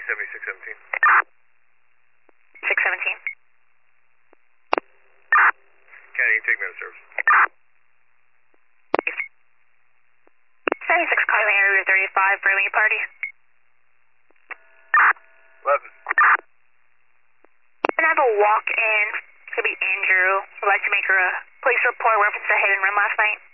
7617. 617. County, you take me out of service. 76 calling area 35 for me party. 11. And I have a walk-in. It's going to be Andrew. I'd like to make her a police report reference to hit and run last night.